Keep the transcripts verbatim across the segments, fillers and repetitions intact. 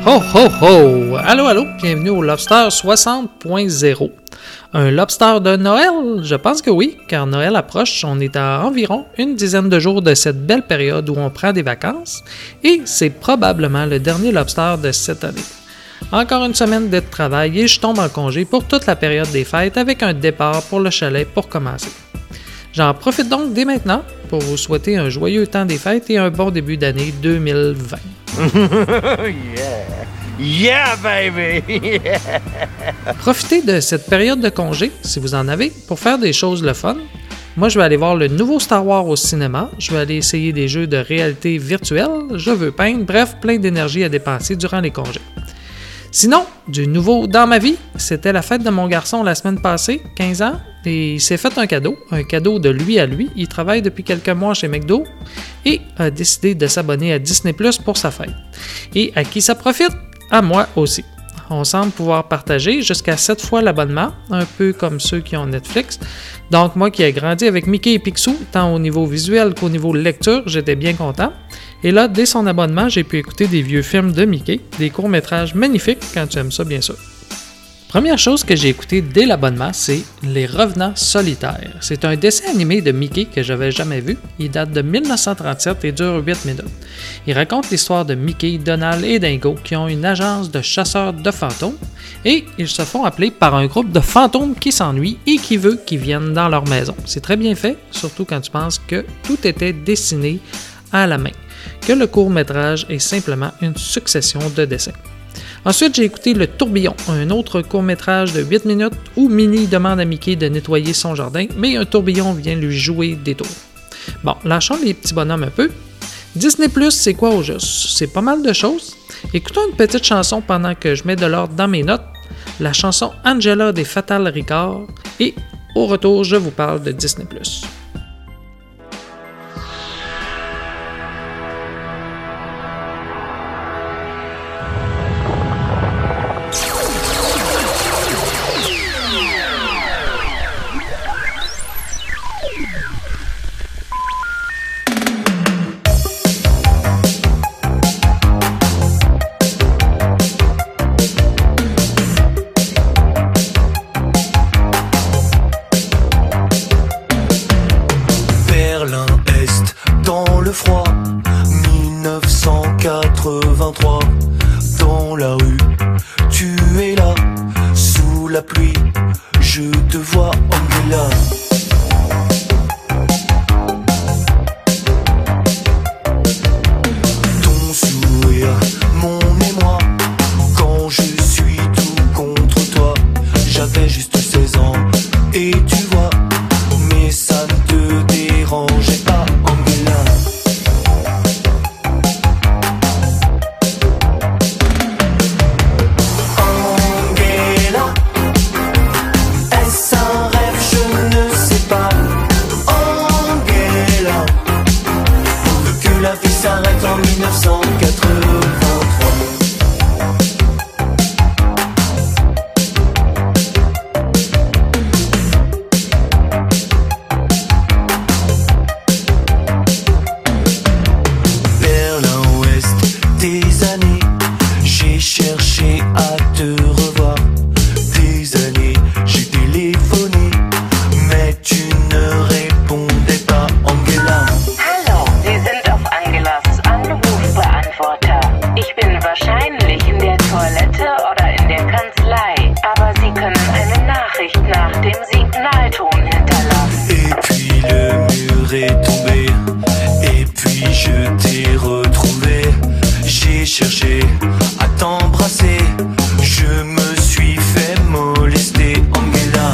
Ho ho ho! Allô, allô, bienvenue au Lobster soixante point zéro. Un lobster de Noël? Je pense que oui, car Noël approche, on est à environ une dizaine de jours de cette belle période où on prend des vacances, et c'est probablement le dernier lobster de cette année. Encore une semaine de travail et je tombe en congé pour toute la période des fêtes avec un départ pour le chalet pour commencer. J'en profite donc dès maintenant pour vous souhaiter un joyeux temps des fêtes et un bon début d'année deux mille vingt. Yeah! Yeah, baby! Yeah! Profitez de cette période de congé, si vous en avez, pour faire des choses le fun. Moi, je vais aller voir le nouveau Star Wars au cinéma. Je vais aller essayer des jeux de réalité virtuelle. Je veux peindre. Bref, plein d'énergie à dépenser durant les congés. Sinon, du nouveau dans ma vie, c'était la fête de mon garçon la semaine passée, quinze ans, et il s'est fait un cadeau, un cadeau de lui à lui. Il travaille depuis quelques mois chez McDo et a décidé de s'abonner à Disney plus pour sa fête. Et à qui ça profite? À moi aussi. On semble pouvoir partager jusqu'à sept fois l'abonnement, un peu comme ceux qui ont Netflix. Donc moi qui ai grandi avec Mickey et Picsou, tant au niveau visuel qu'au niveau lecture, j'étais bien content. Et là, dès son abonnement, j'ai pu écouter des vieux films de Mickey, des courts-métrages magnifiques quand tu aimes ça bien sûr. Première chose que j'ai écouté dès l'abonnement, c'est Les Revenants solitaires. C'est un dessin animé de Mickey que j'avais jamais vu. Il date de dix-neuf cent trente-sept et dure huit minutes. Il raconte l'histoire de Mickey, Donald et Dingo qui ont une agence de chasseurs de fantômes et ils se font appeler par un groupe de fantômes qui s'ennuient et qui veut qu'ils viennent dans leur maison. C'est très bien fait, surtout quand tu penses que tout était dessiné à la main, que le court-métrage est simplement une succession de dessins. Ensuite, j'ai écouté Le Tourbillon, un autre court-métrage de huit minutes où Minnie demande à Mickey de nettoyer son jardin, mais un tourbillon vient lui jouer des tours. Bon, lâchons les petits bonhommes un peu. Disney plus, c'est quoi au juste? C'est pas mal de choses. Écoutons une petite chanson pendant que je mets de l'ordre dans mes notes. La chanson Angela des Fatal Ricard. Et au retour, je vous parle de Disney plus. Dans la rue, tu es là, sous la pluie, je te vois, Angela. Ton sourire, mon émoi, quand je suis tout contre toi, j'avais juste seize ans, et tu vois, mais ça ne te dérangeait pas, Angela. S'arrête en dix-neuf cent quatre-vingt-trois. Berlin-Ouest, des années, j'ai cherché à te revoir. Des années, j'ai téléphoné, mais tu ne répondais pas, Angela. Ich bin wahrscheinlich in der Toilette oder in der Kanzlei, aber Sie können eine Nachricht nach dem Signalton hinterlassen. Et puis le mur est tombé, et puis je t'ai retrouvé. J'ai cherché à t'embrasser, je me suis fait molester, Angela.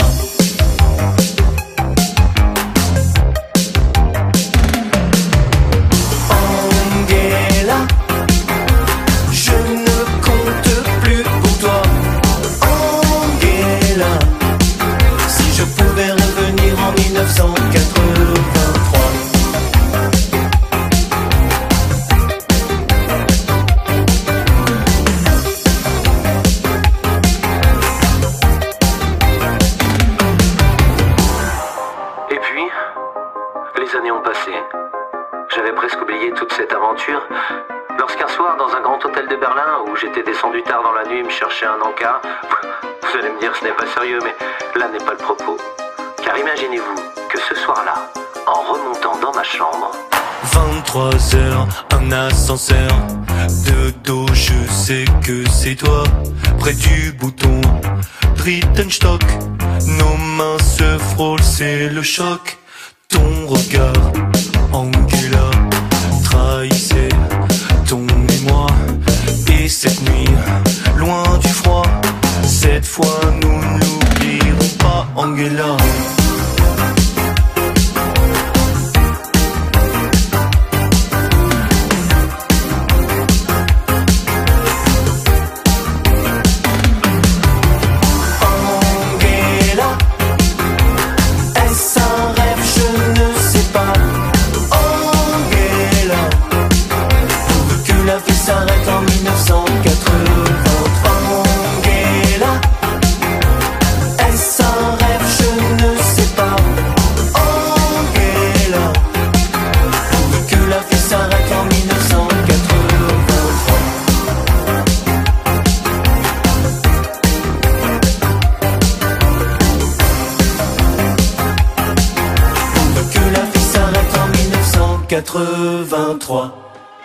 Angela, je ne compte plus pour toi, Angela. Si je pouvais revenir en dix-neuf cent quatre-vingt-trois. Et puis, les années ont passé. J'avais presque oublié toute cette aventure lorsqu'un soir, dans un grand hôtel de Berlin, Berlin où j'étais descendu tard dans la nuit me chercher un encart. Vous allez me dire ce n'est pas sérieux, mais là n'est pas le propos. Car imaginez-vous que ce soir-là, en remontant dans ma chambre... vingt-trois heures, un ascenseur. De dos, je sais que c'est toi. Près du bouton, Rittenstock. Nos mains se frôlent, c'est le choc. Ton regard, Angela, trahissait ton émoi. Et cette nuit, loin du froid, cette fois nous ne l'oublierons pas, Angela. quatre-vingt-trois.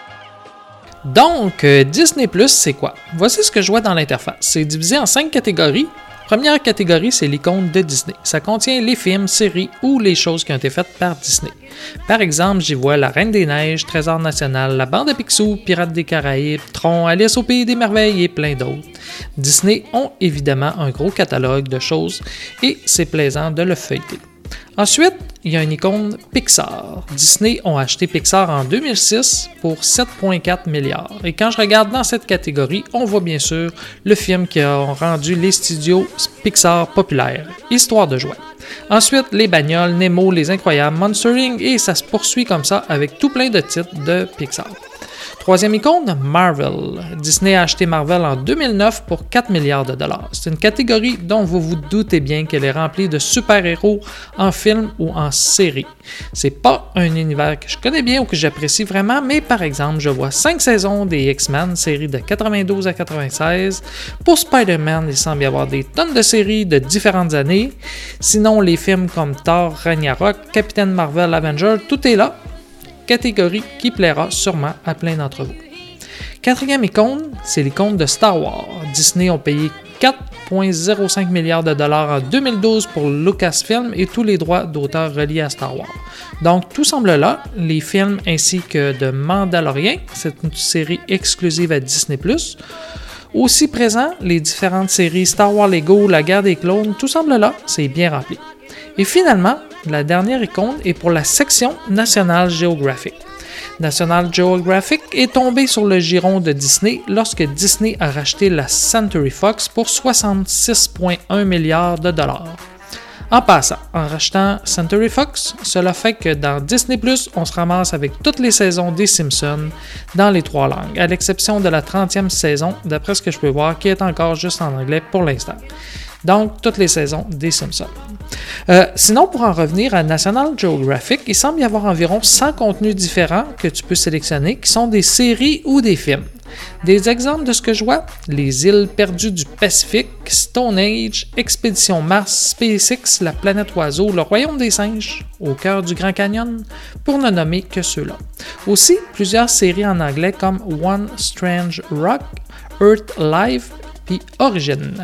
Donc, euh, Disney plus, c'est quoi? Voici ce que je vois dans l'interface. C'est divisé en cinq catégories. Première catégorie, c'est l'icône de Disney. Ça contient les films, séries ou les choses qui ont été faites par Disney. Par exemple, j'y vois La Reine des Neiges, Trésor national, La Bande à Picsou, Pirates des Caraïbes, Tron, Alice au Pays des Merveilles et plein d'autres. Disney ont évidemment un gros catalogue de choses et c'est plaisant de le feuilleter. Ensuite, il y a une icône Pixar. Disney ont acheté Pixar en deux mille six pour sept virgule quatre milliards. Et quand je regarde dans cette catégorie, on voit bien sûr le film qui a rendu les studios Pixar populaires, Histoire de jouets. Ensuite, les bagnoles, Nemo, Les Incroyables, Monster incorporé et ça se poursuit comme ça avec tout plein de titres de Pixar. Troisième icône, Marvel. Disney a acheté Marvel en deux mille neuf pour quatre milliards de dollars. C'est une catégorie dont vous vous doutez bien qu'elle est remplie de super-héros en film ou en série. C'est pas un univers que je connais bien ou que j'apprécie vraiment, mais par exemple, je vois cinq saisons des X-Men, série de quatre-vingt-douze à quatre-vingt-seize. Pour Spider-Man, il semble y avoir des tonnes de séries de différentes années. Sinon, les films comme Thor, Ragnarok, Captain Marvel, Avenger, tout est là. Catégorie qui plaira sûrement à plein d'entre vous. Quatrième icône, c'est l'icône de Star Wars. Disney ont payé quatre virgule zéro cinq milliards de dollars en deux mille douze pour Lucasfilm et tous les droits d'auteur reliés à Star Wars. Donc tout semble là, les films ainsi que de Mandalorian, c'est une série exclusive à Disney plus. Aussi présent, les différentes séries Star Wars Lego, La Guerre des clones, tout semble là, c'est bien rempli. Et finalement, la dernière icône est pour la section National Geographic. National Geographic est tombé sur le giron de Disney lorsque Disney a racheté la Century Fox pour soixante-six virgule un milliards de dollars. En passant, en rachetant Century Fox, cela fait que dans Disney plus, on se ramasse avec toutes les saisons des Simpsons dans les trois langues, à l'exception de la trentième saison, d'après ce que je peux voir, qui est encore juste en anglais pour l'instant. Donc, toutes les saisons des Simpsons. Euh, sinon, pour en revenir à National Geographic, il semble y avoir environ cent contenus différents que tu peux sélectionner, qui sont des séries ou des films. Des exemples de ce que je vois, les îles perdues du Pacifique, Stone Age, Expédition Mars, SpaceX, la planète Oiseau, le Royaume des singes, au cœur du Grand Canyon, pour ne nommer que ceux-là. Aussi, plusieurs séries en anglais comme One Strange Rock, Earth Live, puis Origin.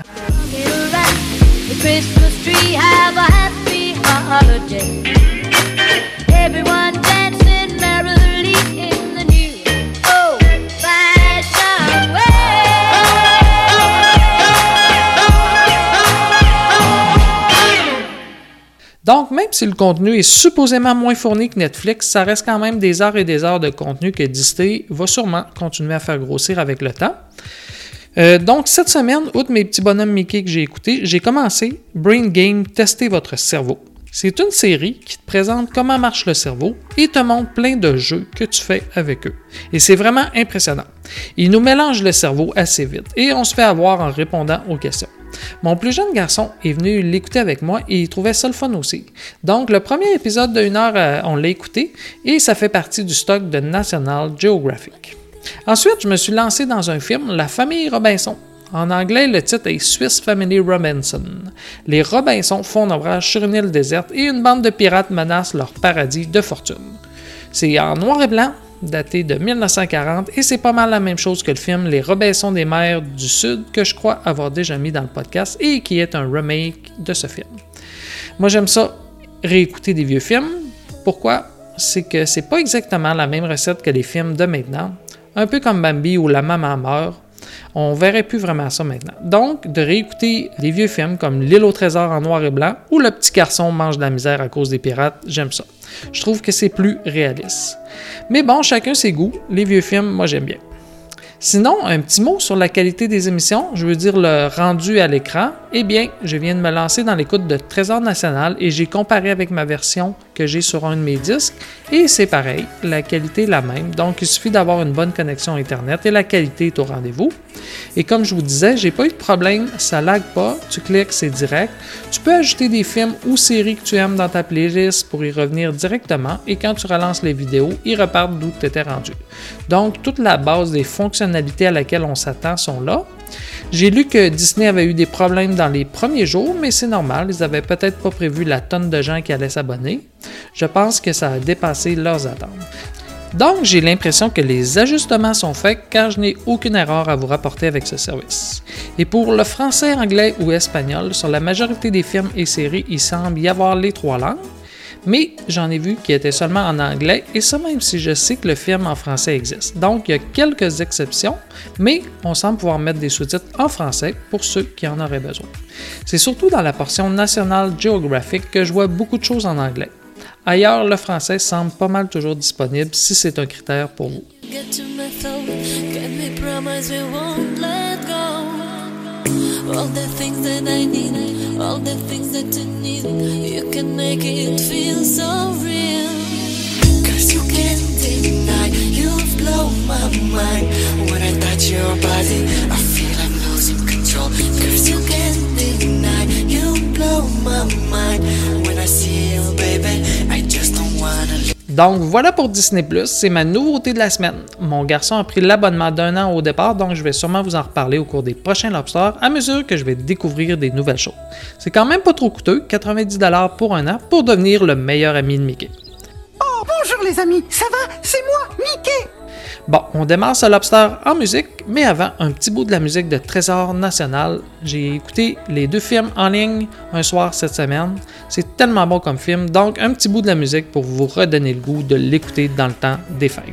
The Christmas tree, have a happy holiday. Everyone dancing merrily in the new old-fashioned way. Donc, même si le contenu est supposément moins fourni que Netflix, ça reste quand même des heures et des heures de contenu que Disney va sûrement continuer à faire grossir avec le temps. Euh, donc, cette semaine, outre mes petits bonhommes Mickey que j'ai écoutés, j'ai commencé Brain Game Tester votre cerveau. C'est une série qui te présente comment marche le cerveau et te montre plein de jeux que tu fais avec eux. Et c'est vraiment impressionnant. Ils nous mélangent le cerveau assez vite et on se fait avoir en répondant aux questions. Mon plus jeune garçon est venu l'écouter avec moi et il trouvait ça le fun aussi. Donc, le premier épisode de une heure, on l'a écouté et ça fait partie du stock de National Geographic. Ensuite, je me suis lancé dans un film, La famille Robinson. En anglais, le titre est Swiss Family Robinson. Les Robinson font naufrage sur une île déserte et une bande de pirates menace leur paradis de fortune. C'est en noir et blanc, daté de mille neuf cent quarante, et c'est pas mal la même chose que le film Les Robinson des mers du Sud, que je crois avoir déjà mis dans le podcast, et qui est un remake de ce film. Moi, j'aime ça, réécouter des vieux films. Pourquoi? C'est que c'est pas exactement la même recette que les films de maintenant. Un peu comme Bambi ou La maman meurt, on verrait plus vraiment ça maintenant. Donc, de réécouter les vieux films comme L'île au trésor en noir et blanc ou Le petit garçon mange de la misère à cause des pirates, j'aime ça. Je trouve que c'est plus réaliste. Mais bon, chacun ses goûts. Les vieux films, moi j'aime bien. Sinon, un petit mot sur la qualité des émissions, je veux dire le rendu à l'écran. Eh bien, je viens de me lancer dans l'écoute de Trésor National et j'ai comparé avec ma version que j'ai sur un de mes disques et c'est pareil, la qualité est la même. Donc, il suffit d'avoir une bonne connexion Internet et la qualité est au rendez-vous. Et comme je vous disais, j'ai pas eu de problème, ça lag pas, tu cliques, c'est direct. Tu peux ajouter des films ou séries que tu aimes dans ta playlist pour y revenir directement et quand tu relances les vidéos, ils repartent d'où tu étais rendu. Donc, toute la base des fonctionnalités à laquelle on s'attend sont là. J'ai lu que Disney avait eu des problèmes dans les premiers jours, mais c'est normal, ils avaient peut-être pas prévu la tonne de gens qui allaient s'abonner. Je pense que ça a dépassé leurs attentes. Donc, j'ai l'impression que les ajustements sont faits car je n'ai aucune erreur à vous rapporter avec ce service. Et pour le français, anglais ou espagnol, sur la majorité des films et séries, il semble y avoir les trois langues, mais j'en ai vu qui étaient seulement en anglais, et ça même si je sais que le film en français existe. Donc, il y a quelques exceptions, mais on semble pouvoir mettre des sous-titres en français pour ceux qui en auraient besoin. C'est surtout dans la portion National Geographic que je vois beaucoup de choses en anglais. Ailleurs, le français semble pas mal toujours disponible si c'est un critère pour vous. All the things that I need, all the things that you need, you can make it feel so real. Cause you can't deny, you've blown my mind. When I touch your body, I feel I'm losing control. Cause you can't deny, you blow my mind. When I see you, baby, I just don't wanna leave. Donc voilà pour Disney plus, c'est ma nouveauté de la semaine. Mon garçon a pris l'abonnement d'un an au départ, donc je vais sûrement vous en reparler au cours des prochains Lobsters à mesure que je vais découvrir des nouvelles choses. C'est quand même pas trop coûteux, quatre-vingt-dix dollars pour un an, pour devenir le meilleur ami de Mickey. Oh bonjour les amis, ça va? C'est moi, Mickey! Bon, on démarre ce Lobster en musique, mais avant, un petit bout de la musique de Trésor National. J'ai écouté les deux films en ligne un soir cette semaine. C'est tellement bon comme film, donc un petit bout de la musique pour vous redonner le goût de l'écouter dans le temps des fêtes.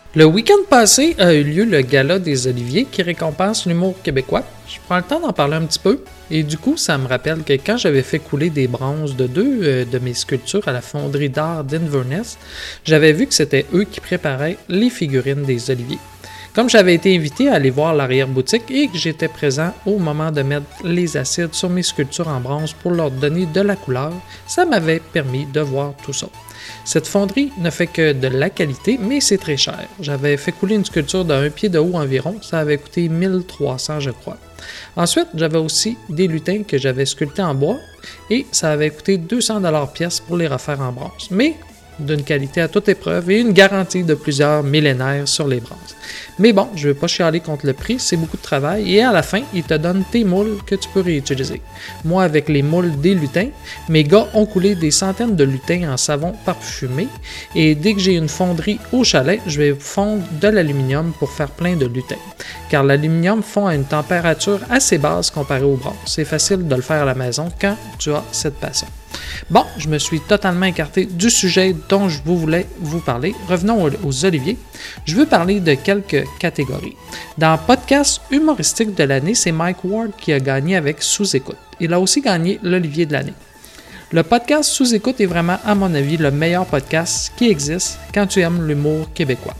Le week-end passé a eu lieu le Gala des Oliviers qui récompense l'humour québécois. Je prends le temps d'en parler un petit peu et du coup, ça me rappelle que quand j'avais fait couler des bronzes de deux euh, de mes sculptures à la fonderie d'art d'Inverness, j'avais vu que c'était eux qui préparaient les figurines des Oliviers. Comme j'avais été invité à aller voir l'arrière-boutique et que j'étais présent au moment de mettre les acides sur mes sculptures en bronze pour leur donner de la couleur, ça m'avait permis de voir tout ça. Cette fonderie ne fait que de la qualité, mais c'est très cher. J'avais fait couler une sculpture d'un pied de haut environ, ça avait coûté mille trois cents je crois. Ensuite, j'avais aussi des lutins que j'avais sculptés en bois et ça avait coûté deux cents dollars pièce pour les refaire en bronze, mais d'une qualité à toute épreuve et une garantie de plusieurs millénaires sur les bronzes. Mais bon, je ne veux pas chialer contre le prix, c'est beaucoup de travail et à la fin, ils te donnent tes moules que tu peux réutiliser. Moi, avec les moules des lutins, mes gars ont coulé des centaines de lutins en savon parfumé et dès que j'ai une fonderie au chalet, je vais fondre de l'aluminium pour faire plein de lutins. Car l'aluminium fond à une température assez basse comparée au bronze. C'est facile de le faire à la maison quand tu as cette passion. Bon, je me suis totalement écarté du sujet dont je voulais vous parler. Revenons aux Oliviers. Je veux parler de quelques catégories. Dans Podcast humoristique de l'année, c'est Mike Ward qui a gagné avec Sous-écoute. Il a aussi gagné l'Olivier de l'année. Le podcast Sous-écoute est vraiment, à mon avis, le meilleur podcast qui existe quand tu aimes l'humour québécois.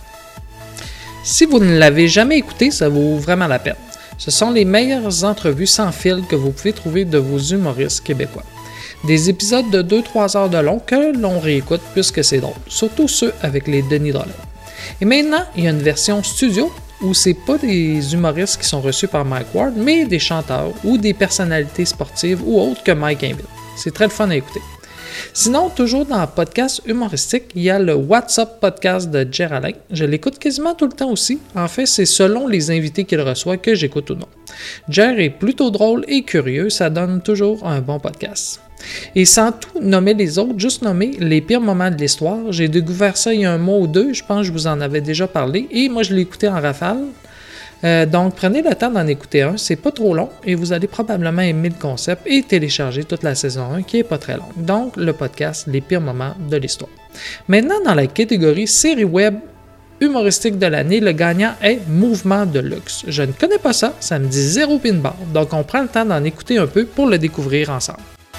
Si vous ne l'avez jamais écouté, ça vaut vraiment la peine. Ce sont les meilleures entrevues sans fil que vous pouvez trouver de vos humoristes québécois. Des épisodes de deux à trois heures de long que l'on réécoute puisque c'est drôle, surtout ceux avec les Denis Drolet. Et maintenant, il y a une version studio où c'est pas des humoristes qui sont reçus par Mike Ward, mais des chanteurs ou des personnalités sportives ou autres que Mike invite. C'est très le fun à écouter. Sinon, toujours dans le podcast humoristique, il y a le What's Up podcast de Jer Alain. Je l'écoute quasiment tout le temps aussi. En fait, c'est selon les invités qu'il reçoit que j'écoute ou non. Jer est plutôt drôle et curieux, ça donne toujours un bon podcast. Et sans tout nommer les autres, juste nommer les pires moments de l'histoire. J'ai découvert ça il y a un mois ou deux, je pense que je vous en avais déjà parlé, et moi je l'ai écouté en rafale. Euh, donc prenez le temps d'en écouter un, c'est pas trop long, et vous allez probablement aimer le concept et télécharger toute la saison un qui est pas très longue. Donc le podcast Les pires moments de l'histoire. Maintenant dans la catégorie série web humoristique de l'année, le gagnant est Mouvement de luxe. Je ne connais pas ça, ça me dit zéro pin bar, donc on prend le temps d'en écouter un peu pour le découvrir ensemble.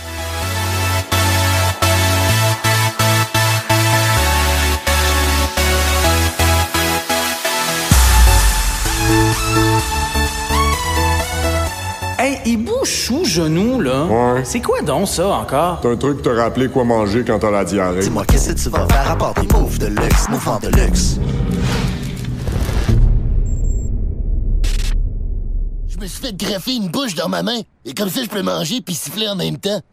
Hey, il bouge sous genou, là. Ouais. C'est quoi donc ça, encore? C'est un truc pour te rappeler quoi manger quand t'as la diarrhée. Dis-moi, qu'est-ce que tu vas faire à part des moves de luxe, mouvement de luxe? Je me suis fait greffer une bouche dans ma main, et comme ça, je peux manger puis siffler en même temps.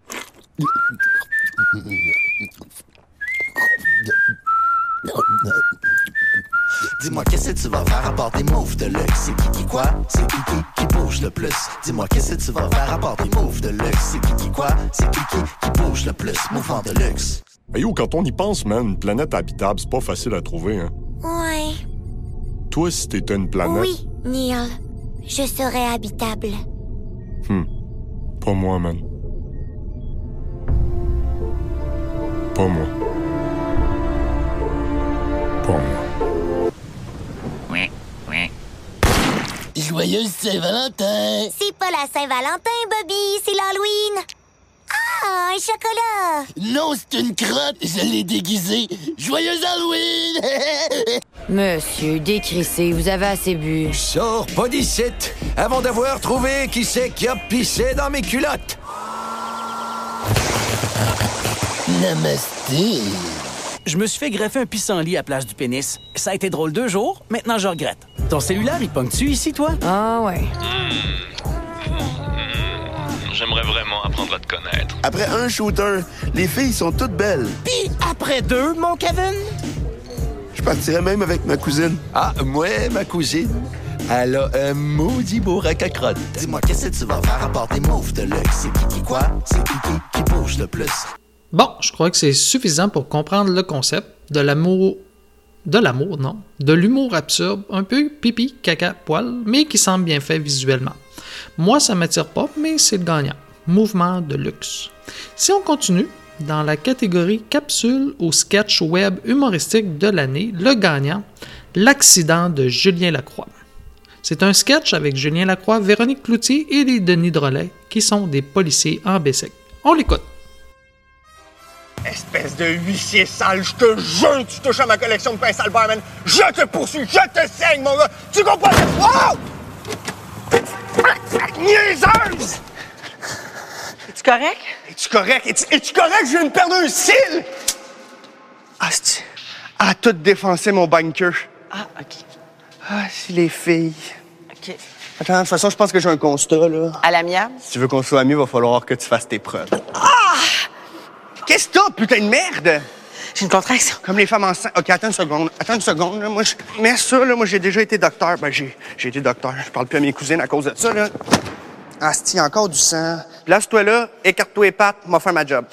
Dis-moi, qu'est-ce que tu vas faire à part des moves de luxe? C'est qui qui quoi? C'est qui qui qui bouge le plus? Dis-moi, qu'est-ce que tu vas faire à part des moves de luxe? C'est qui qui quoi? C'est qui qui qui bouge le plus? Mouvement de luxe. Hey yo, quand on y pense, man, une planète habitable, c'est pas facile à trouver, hein? Ouais. Toi, si t'étais une planète... Oui, Neil. Je serais habitable. Hum. Pas moi, man. Pas moi. Pas moi. Joyeuse Saint-Valentin! C'est pas la Saint-Valentin, Bobby, c'est l'Halloween! Ah, un chocolat! Non, c'est une crotte, je l'ai déguisée! Joyeuse Halloween! Monsieur, décrissez, vous avez assez bu. Sors pas d'ici, avant d'avoir trouvé qui c'est qui a pissé dans mes culottes! Namasté! Je me suis fait greffer un pissenlit à place du pénis. Ça a été drôle deux jours, maintenant je regrette. Ton cellulaire, il pogne-tu ici, toi? Ah ouais. Mmh. J'aimerais vraiment apprendre à te connaître. Après un shooter, les filles sont toutes belles. Puis après deux, mon Kevin? Je partirais même avec ma cousine. Ah, moi, ma cousine, elle a un maudit beau rack à crotte. Dis-moi, qu'est-ce que tu vas faire à part des moves de luxe? C'est qui qui quoi? C'est qui qui qui bouge le plus? Bon, je crois que c'est suffisant pour comprendre le concept de l'amour... De l'amour, non. De l'humour absurde, un peu pipi, caca, poil, mais qui semble bien fait visuellement. Moi, ça m'attire pas, mais c'est le gagnant. Mouvement de luxe. Si on continue, dans la catégorie capsule ou sketch web humoristique de l'année, le gagnant L'accident de Julien Lacroix. C'est un sketch avec Julien Lacroix, Véronique Cloutier et les Denis Drolet, qui sont des policiers en Bessic. On l'écoute. Espèce de huissier sale, je te jure, tu touches à ma collection de pince Albert, man. Je te poursuis, je te saigne, mon gars. Tu comprends? Oh! Niaiseuse! Es-tu correct? Es-tu correct? Es-tu, es-tu correct? Je viens de perdre un cil! Ah, c'est... Ah, tout défoncé, mon banker. Ah, OK. Ah, c'est les filles. OK. Attends, de toute façon, je pense que j'ai un constat, là. À l'amiable? Si tu veux qu'on soit amis, il va falloir que tu fasses tes preuves. Ah! Qu'est-ce que t'as, putain de merde? J'ai une contraction. Comme les femmes enceintes. OK, attends une seconde. Attends une seconde, là. Moi, je... Mais ça, là, moi, j'ai déjà été docteur. Ben, j'ai, j'ai été docteur. Je parle plus à mes cousines à cause de ça, là. Asti, encore du sang. Place-toi là, écarte-toi les pattes, m'a fait ma job.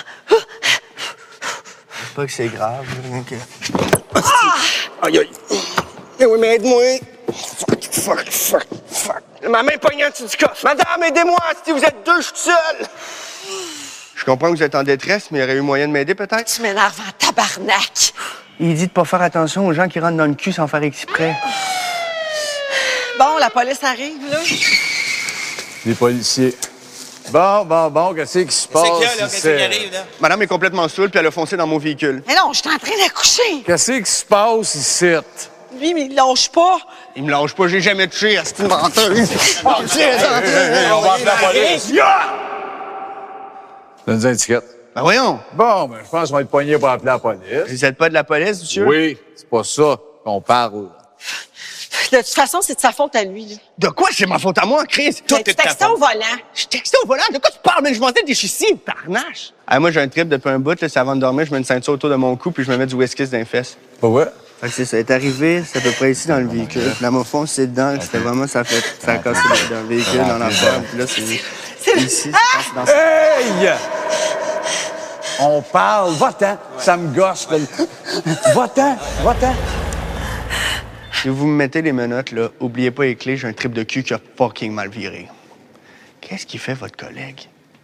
C'est pas que c'est grave, rien que... Ah! Aïe, aïe. Eh oui, mais aide-moi. Fuck, fuck, fuck, fuck. Ma main poignante, du cas. Madame, aidez-moi, si vous êtes deux, je suis seul. Je comprends que vous êtes en détresse, mais il y aurait eu moyen de m'aider, peut-être? Tu m'énerves en tabarnak. Il dit de pas faire attention aux gens qui rentrent dans le cul sans faire exprès. Bon, la police arrive, là. Les policiers. Bon, bon, bon, qu'est-ce qui se passe? C'est qu'il y a, là, qu'est-ce qui arrive, là? Madame est complètement saoule, puis elle a foncé dans mon véhicule. Mais non, je suis en train d'accoucher. Qu'est-ce qui se passe ici? Lui, mais il lâche pas. Il me lâche pas, j'ai jamais touché, c'est une menteuse. On va appeler la police. Donne-nous une étiquette. Ben voyons. Bon, ben je pense qu'on va être poignés pour appeler la police. Vous êtes pas de la police, monsieur? Oui, c'est pas ça qu'on parle. De toute façon, c'est de sa faute à lui. Là. De quoi c'est ma faute à moi, Chris? Tout Ben, est tu de ta textais faute. au volant. Je textais au volant? De quoi tu parles? Mais je m'en dis des ici, parnache. Ah, moi, j'ai un trip depuis un bout, là, c'est avant de dormir, je mets une ceinture autour de mon cou, puis je me mets du whisky dans les fesses. Pas ouais? Fait que c'est ça, elle est arrivé, c'est à peu près ici dans le véhicule. La m'a foncé dedans, c'était vraiment, ça fait, ça a cassé dans le véhicule, dans la forme, puis là, c'est ici, Ah! c'est dans Hey! On parle, va-t'en, ça me gosse. Là. Va-t'en, va-t'en. Si vous me mettez les menottes, là, oubliez pas les clés, j'ai un trip de cul qui a fucking mal viré. Qu'est-ce qu'il fait, votre collègue?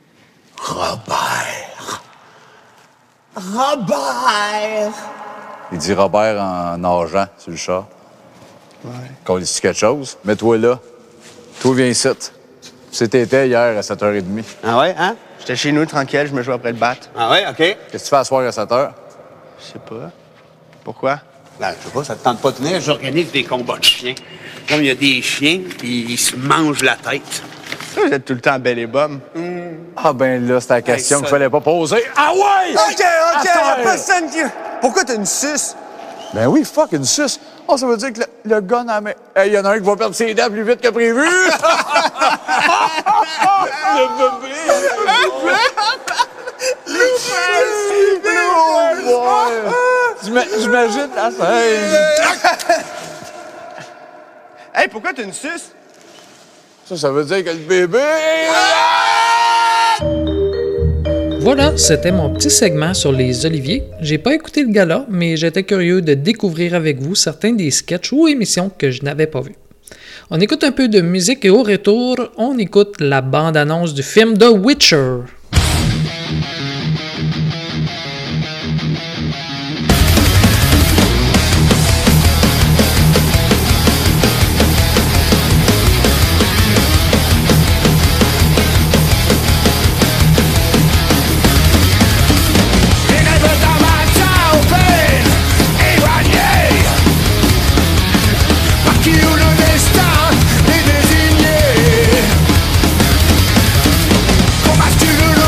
Robert. Robert! Il dit Robert en argent sur le char. Ouais. Qu'on dit quelque chose, mets-toi là. Toi, viens ici. C'était hier à sept heures trente. Ah ouais, hein? J'étais chez nous, tranquille, je me jouais après le bat. Ah ouais, OK. Qu'est-ce que tu fais à soir à sept heures? Je sais pas. Pourquoi? Ben, je sais pas, ça te tente pas de tenir. J'organise des combats de chiens. Comme il y a des chiens, puis ils se mangent la tête. Ça, vous êtes tout le temps belle et bonne. Mm. Ah ben là, c'était la question Hey, qu'il ça... fallait pas poser. Ah ouais! OK, OK, y'a personne qui... Pourquoi t'as une suce? Ben oui, fuck, une suce. Oh, ça veut dire que le, le gun à la main... Hey, y en a un qui va perdre ses dents plus vite que prévu! Le bébé! J'imagine la scène. Hey, pourquoi t'as une suce? Ça, ça veut dire que le bébé... Voilà, c'était mon petit segment sur les oliviers. J'ai pas écouté le gala, mais j'étais curieux de découvrir avec vous certains des sketchs ou émissions que je n'avais pas vus. On écoute un peu de musique et au retour, on écoute la bande-annonce du film The Witcher. Combattu le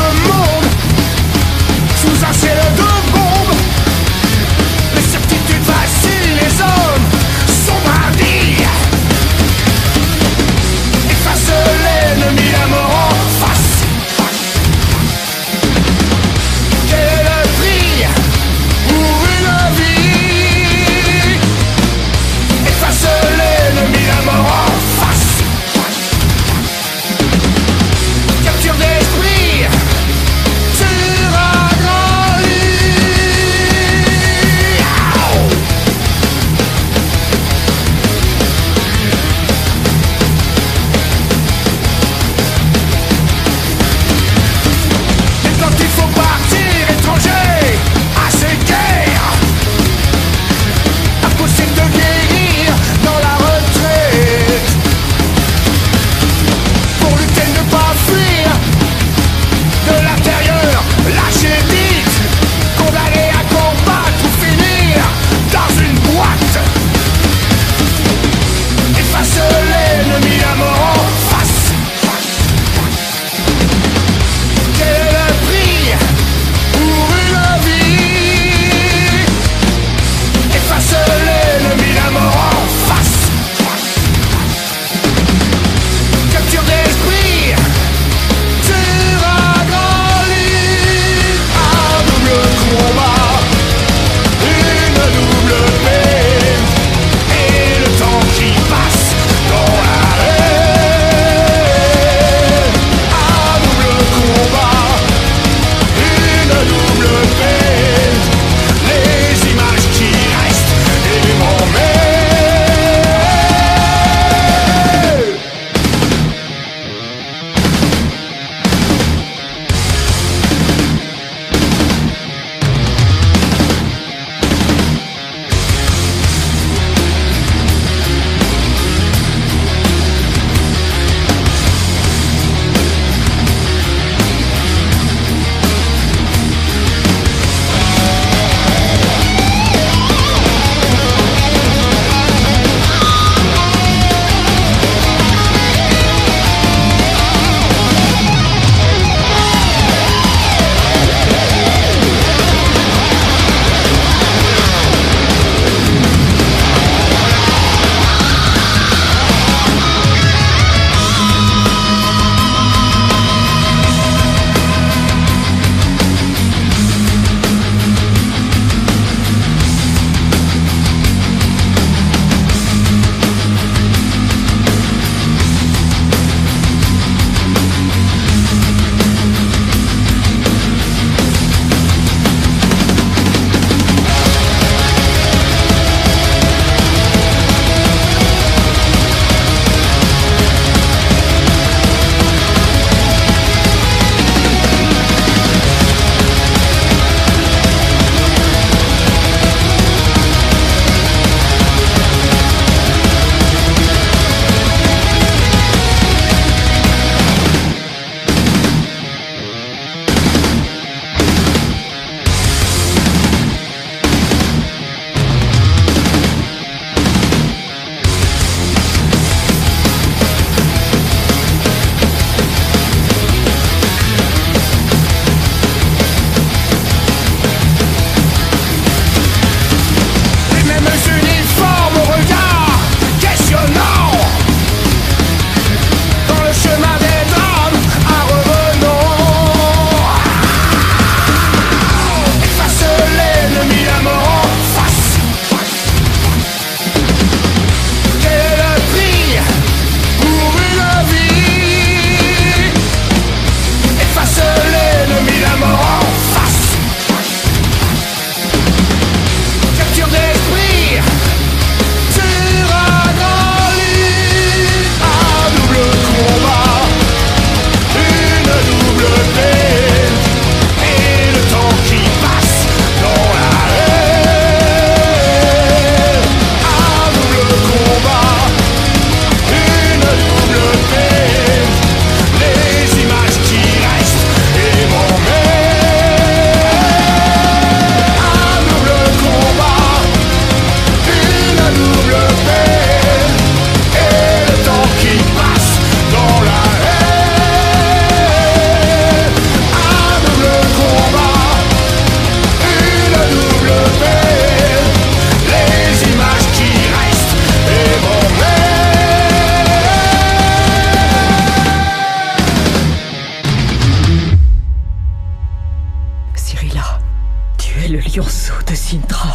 sursaut de Sintra.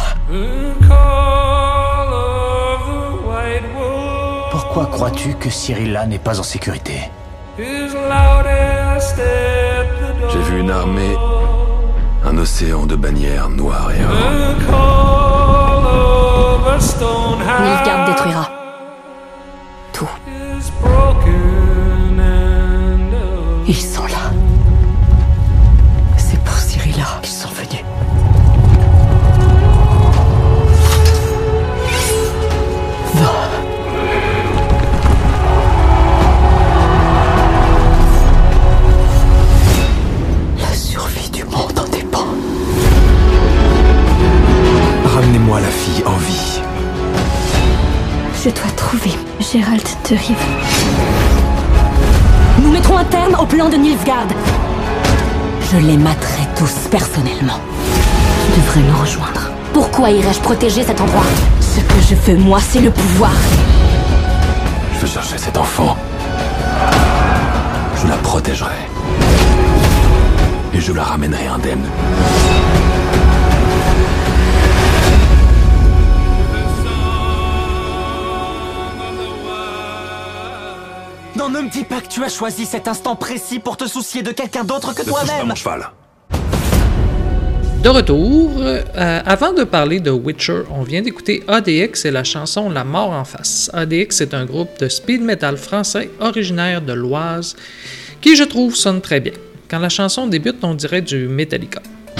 Pourquoi crois-tu que Cyrilla n'est pas en sécurité? J'ai vu une armée, un océan de bannières noires et oranges. Nilfgaard détruira tout. Ils sont là. C'est pour Cyrilla qu'ils sont venus. Va. La survie du monde en dépend. Ramenez-moi la fille en vie. Je dois trouver Gérald de Rive. Nous mettrons un terme au plan de Nilfgaard. Je les materai tous personnellement. Tu devrais me rejoindre. Pourquoi irais-je protéger cet endroit? Ce que je veux, moi, c'est le pouvoir. Je veux chercher cet enfant. Je la protégerai. Et je la ramènerai indemne. Non, ne me dis pas que tu as choisi cet instant précis pour te soucier de quelqu'un d'autre que Ne touche pas toi-même. mon cheval. De retour, euh, avant de parler de Witcher, on vient d'écouter A D X et la chanson La mort en face. A D X est un groupe de speed metal français originaire de l'Oise qui, je trouve, sonne très bien. Quand la chanson débute, on dirait du Metallica.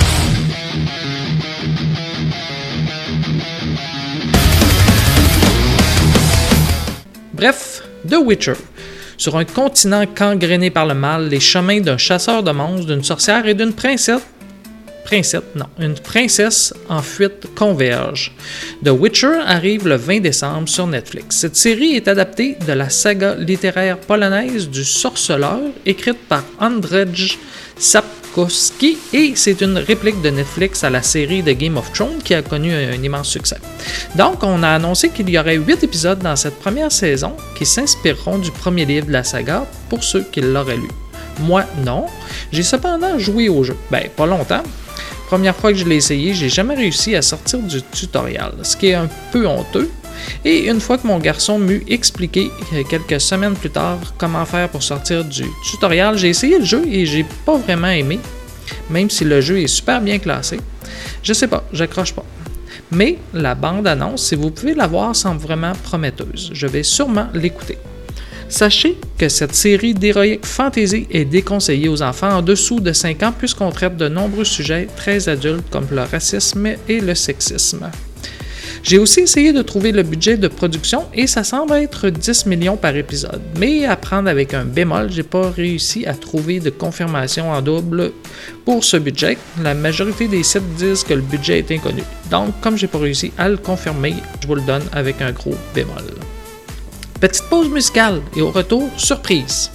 Bref, The Witcher. Sur un continent gangréné par le mal, les chemins d'un chasseur de monstres, d'une sorcière et d'une princesse Princesse, non, une princesse en fuite convergent. The Witcher arrive le vingt décembre sur Netflix. Cette série est adaptée de la saga littéraire polonaise du Sorceleur, écrite par Andrzej Sapkowski, et c'est une réplique de Netflix à la série de Game of Thrones qui a connu un, un immense succès. Donc, on a annoncé qu'il y aurait huit épisodes dans cette première saison qui s'inspireront du premier livre de la saga pour ceux qui l'auraient lu. Moi, non. J'ai cependant joué au jeu. Ben, pas longtemps. Première fois que je l'ai essayé, j'ai jamais réussi à sortir du tutoriel, ce qui est un peu honteux. Et une fois que mon garçon m'eut expliqué quelques semaines plus tard comment faire pour sortir du tutoriel, j'ai essayé le jeu et j'ai pas vraiment aimé, même si le jeu est super bien classé. Je sais pas, j'accroche pas. Mais la bande-annonce, si vous pouvez la voir, semble vraiment prometteuse. Je vais sûrement l'écouter. Sachez que cette série d'héroïque fantasy est déconseillée aux enfants en dessous de cinq ans puisqu'on traite de nombreux sujets très adultes comme le racisme et le sexisme. J'ai aussi essayé de trouver le budget de production et ça semble être dix millions par épisode, mais à prendre avec un bémol, j'ai pas réussi à trouver de confirmation en double pour ce budget. La majorité des sites disent que le budget est inconnu, donc comme j'ai pas réussi à le confirmer, je vous le donne avec un gros bémol. Petite pause musicale et au retour, surprise!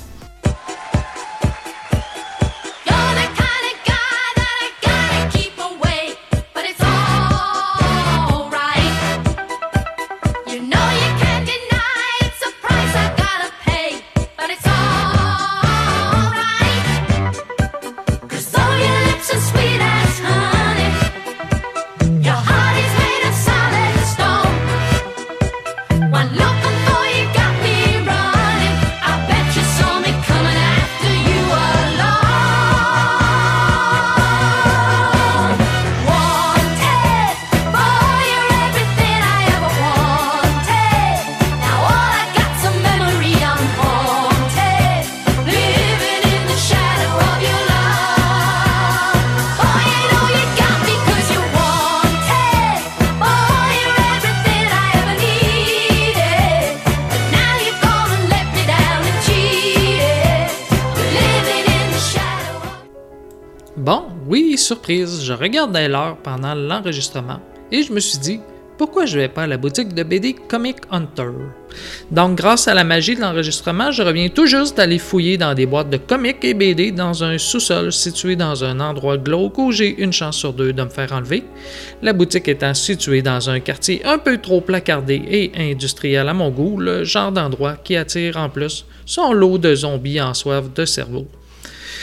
Bon, oui, surprise, je regardais l'heure pendant l'enregistrement et je me suis dit, pourquoi je vais pas à la boutique de B D Comic Hunter? Donc, grâce à la magie de l'enregistrement, je reviens tout juste d'aller fouiller dans des boîtes de comics et B D dans un sous-sol situé dans un endroit glauque où j'ai une chance sur deux de me faire enlever. La boutique étant située dans un quartier un peu trop placardé et industriel à mon goût, le genre d'endroit qui attire en plus son lot de zombies en soif de cerveau.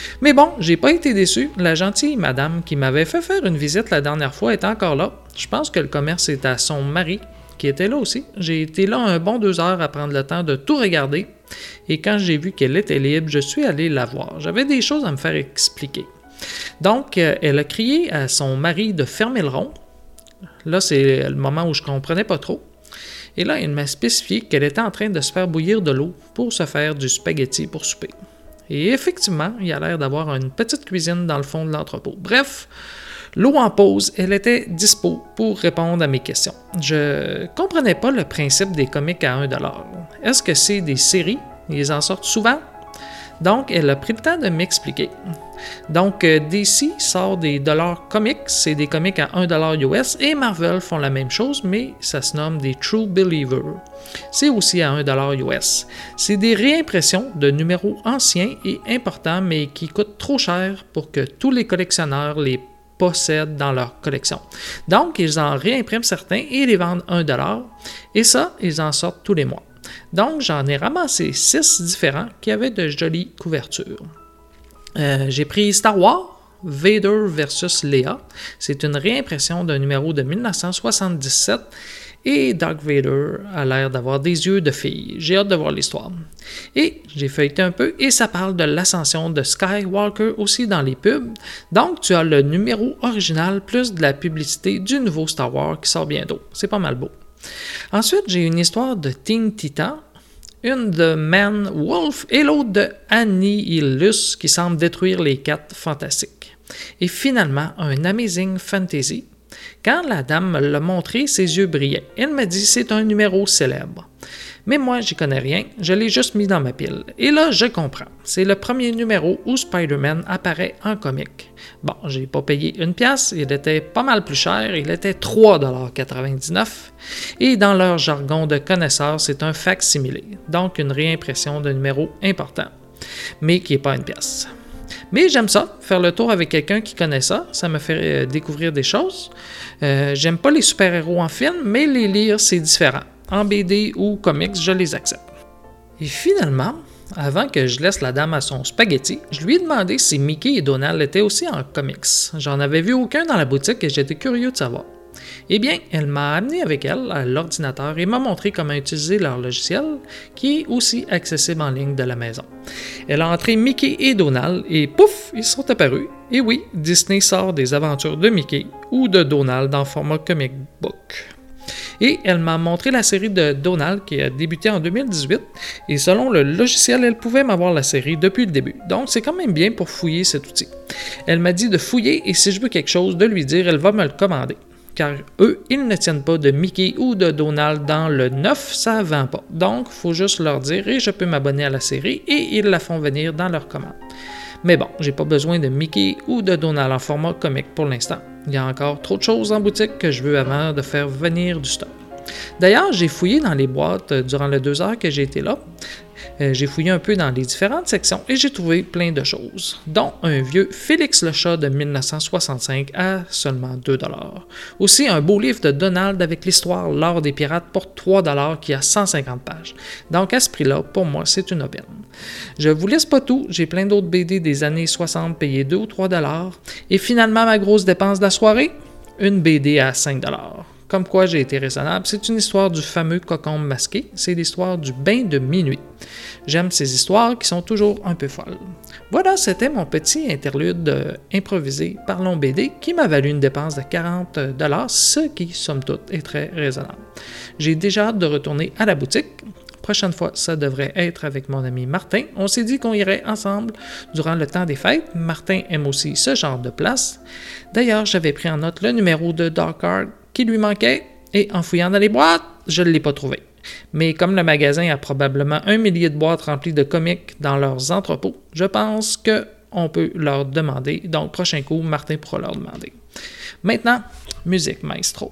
Mais bon, j'ai pas été déçu. La gentille madame qui m'avait fait faire une visite la dernière fois est encore là. Je pense que le commerce est à son mari, qui était là aussi. J'ai été là un bon deux heures à prendre le temps de tout regarder. Et quand j'ai vu qu'elle était libre, je suis allé la voir. J'avais des choses à me faire expliquer. Donc, euh, elle a crié à son mari de fermer le rond. Là, c'est le moment où je comprenais pas trop. Et là, il m'a spécifié qu'elle était en train de se faire bouillir de l'eau pour se faire du spaghetti pour souper. Et effectivement, il y a l'air d'avoir une petite cuisine dans le fond de l'entrepôt. Bref, l'eau en pause, elle était dispo pour répondre à mes questions. Je comprenais pas le principe des comics à un dollar. Est-ce que c'est des séries? Ils en sortent souvent? Donc, elle a pris le temps de m'expliquer. Donc, D C sort des dollars comics, c'est des comics à un dollar U S, et Marvel font la même chose, mais ça se nomme des True Believers. C'est aussi à un dollar U S. C'est des réimpressions de numéros anciens et importants, mais qui coûtent trop cher pour que tous les collectionneurs les possèdent dans leur collection. Donc, ils en réimpriment certains et les vendent un dollar, et ça, ils en sortent tous les mois. Donc, j'en ai ramassé six différents qui avaient de jolies couvertures. Euh, j'ai pris Star Wars, Vader versus Leia. C'est une réimpression d'un numéro de dix-neuf cent soixante-dix-sept et Darth Vader a l'air d'avoir des yeux de fille. J'ai hâte de voir l'histoire. Et j'ai feuilleté un peu et ça parle de l'ascension de Skywalker aussi dans les pubs. Donc, tu as le numéro original plus de la publicité du nouveau Star Wars qui sort bientôt. C'est pas mal beau. Ensuite, j'ai une histoire de Teen Titan, une de Man Wolf et l'autre de Annihilus qui semble détruire les quatre fantastiques. Et finalement, un Amazing Fantasy. Quand la dame me l'a montré, ses yeux brillaient. Elle m'a dit c'est un numéro célèbre. Mais moi, j'y connais rien, je l'ai juste mis dans ma pile. Et là, je comprends. C'est le premier numéro où Spider-Man apparaît en comic. Bon, j'ai pas payé une pièce, il était pas mal plus cher, il était trois dollars quatre-vingt-dix-neuf. Et dans leur jargon de connaisseurs, c'est un fac-similé, donc une réimpression de numéro important, mais qui n'est pas une pièce. Mais j'aime ça, faire le tour avec quelqu'un qui connaît ça, ça me fait euh, découvrir des choses. Euh, j'aime pas les super-héros en film, mais les lire, c'est différent. En B D ou comics, je les accepte. Et finalement, avant que je laisse la dame à son spaghetti, je lui ai demandé si Mickey et Donald étaient aussi en comics. J'en avais vu aucun dans la boutique et j'étais curieux de savoir. Eh bien, elle m'a amené avec elle à l'ordinateur et m'a montré comment utiliser leur logiciel, qui est aussi accessible en ligne de la maison. Elle a entré Mickey et Donald et pouf, ils sont apparus. Et oui, Disney sort des aventures de Mickey ou de Donald en format comic book. Et elle m'a montré la série de Donald qui a débuté en deux mille dix-huit et selon le logiciel, elle pouvait m'avoir la série depuis le début. Donc c'est quand même bien pour fouiller cet outil. Elle m'a dit de fouiller et si je veux quelque chose, de lui dire, elle va me le commander. Car eux, ils ne tiennent pas de Mickey ou de Donald dans le neuf, ça ne vend pas. Donc, il faut juste leur dire et je peux m'abonner à la série et ils la font venir dans leur commande. Mais bon, j'ai pas besoin de Mickey ou de Donald en format comic pour l'instant. Il y a encore trop de choses en boutique que je veux avant de faire venir du stock. D'ailleurs, j'ai fouillé dans les boîtes durant les deux heures que j'ai été là. Euh, j'ai fouillé un peu dans les différentes sections et j'ai trouvé plein de choses, dont un vieux Félix le chat de dix-neuf cent soixante-cinq à seulement deux dollars. Aussi un beau livre de Donald avec l'histoire L'Art des pirates pour trois dollars qui a cent cinquante pages. Donc à ce prix-là, pour moi, c'est une aubaine. Je vous laisse pas tout, j'ai plein d'autres B D des années soixante payés deux ou trois dollars. Et finalement, ma grosse dépense de la soirée, une B D à cinq dollars. Comme quoi j'ai été raisonnable, c'est une histoire du fameux cocon masqué, c'est l'histoire du bain de minuit. J'aime ces histoires qui sont toujours un peu folles. Voilà, c'était mon petit interlude euh, improvisé Parlons B D qui m'a valu une dépense de quarante dollars, ce qui, somme toute, est très raisonnable. J'ai déjà hâte de retourner à la boutique. Prochaine fois, ça devrait être avec mon ami Martin. On s'est dit qu'on irait ensemble durant le temps des fêtes. Martin aime aussi ce genre de place. D'ailleurs, j'avais pris en note le numéro de Dark Art qui lui manquait, et en fouillant dans les boîtes, je ne l'ai pas trouvé. Mais comme le magasin a probablement un millier de boîtes remplies de comics dans leurs entrepôts, je pense qu'on peut leur demander. Donc, prochain coup, Martin pourra leur demander. Maintenant, musique maestro.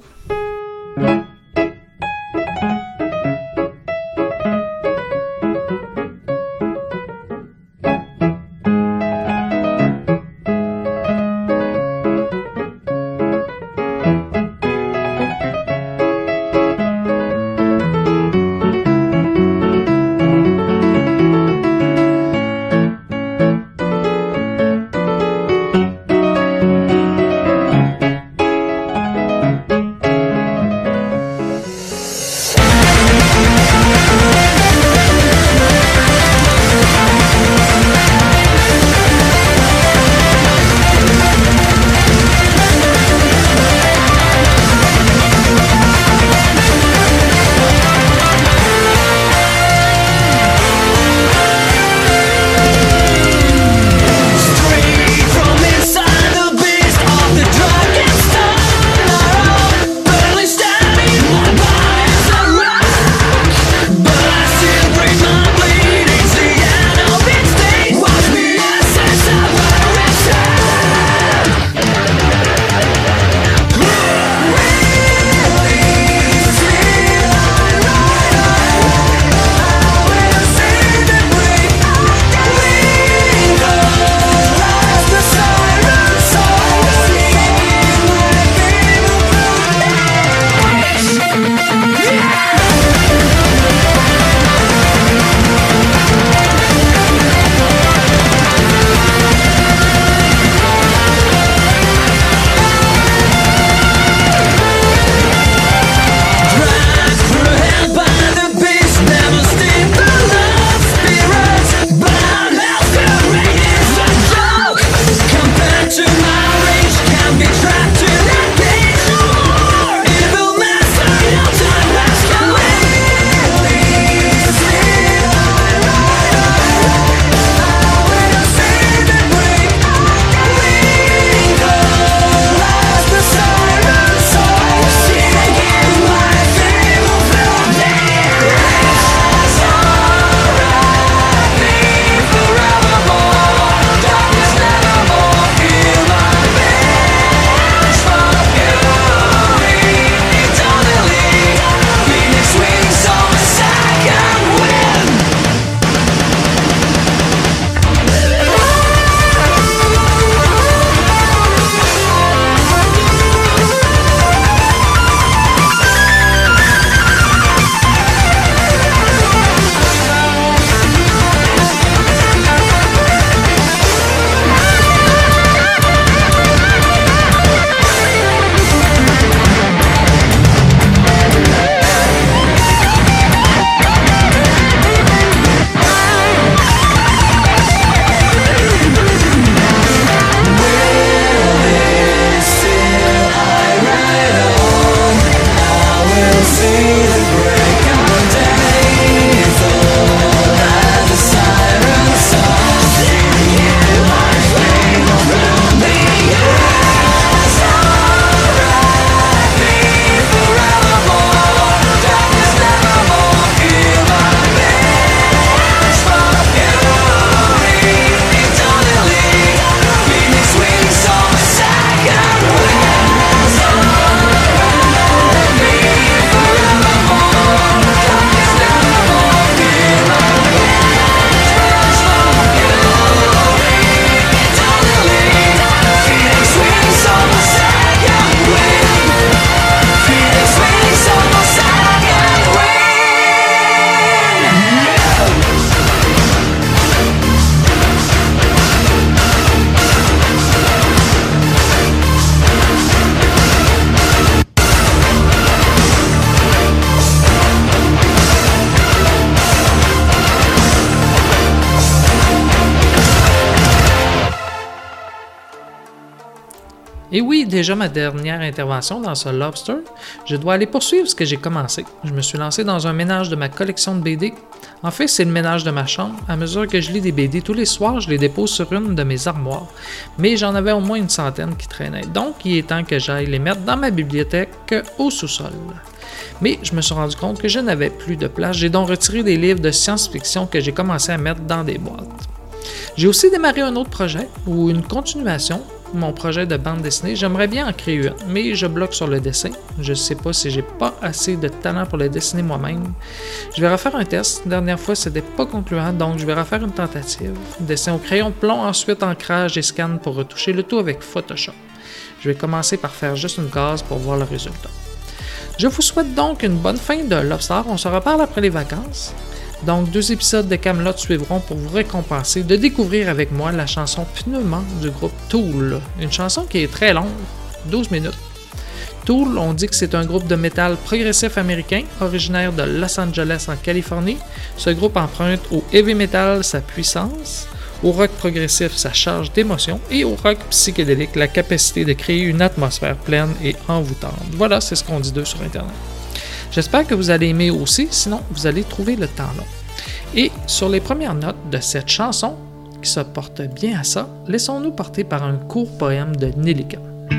Et oui, déjà ma dernière intervention dans ce Lobster, je dois aller poursuivre ce que j'ai commencé. Je me suis lancé dans un ménage de ma collection de B D. En fait, c'est le ménage de ma chambre. À mesure que je lis des B D tous les soirs, je les dépose sur une de mes armoires. Mais j'en avais au moins une centaine qui traînaient. Donc, il est temps que j'aille les mettre dans ma bibliothèque au sous-sol. Mais je me suis rendu compte que je n'avais plus de place. J'ai donc retiré des livres de science-fiction que j'ai commencé à mettre dans des boîtes. J'ai aussi démarré un autre projet, ou une continuation, mon projet de bande dessinée. J'aimerais bien en créer une, mais je bloque sur le dessin. Je ne sais pas si j'ai pas assez de talent pour le dessiner moi-même. Je vais refaire un test. La dernière fois, c'était pas concluant, donc je vais refaire une tentative. Dessin au crayon de plomb, ensuite ancrage et scan pour retoucher le tout avec Photoshop. Je vais commencer par faire juste une case pour voir le résultat. Je vous souhaite donc une bonne fin de Lobster. On se reparle après les vacances. Donc, deux épisodes de Camelot suivront pour vous récompenser de découvrir avec moi la chanson Pneuman du groupe Tool. Une chanson qui est très longue, douze minutes. Tool, on dit que c'est un groupe de métal progressif américain, originaire de Los Angeles en Californie. Ce groupe emprunte au heavy metal sa puissance, au rock progressif sa charge d'émotion et au rock psychédélique la capacité de créer une atmosphère pleine et envoûtante. Voilà, c'est ce qu'on dit d'eux sur Internet. J'espère que vous allez aimer aussi, sinon vous allez trouver le temps long. Et sur les premières notes de cette chanson, qui se porte bien à ça, laissons-nous porter par un court poème de Nélika.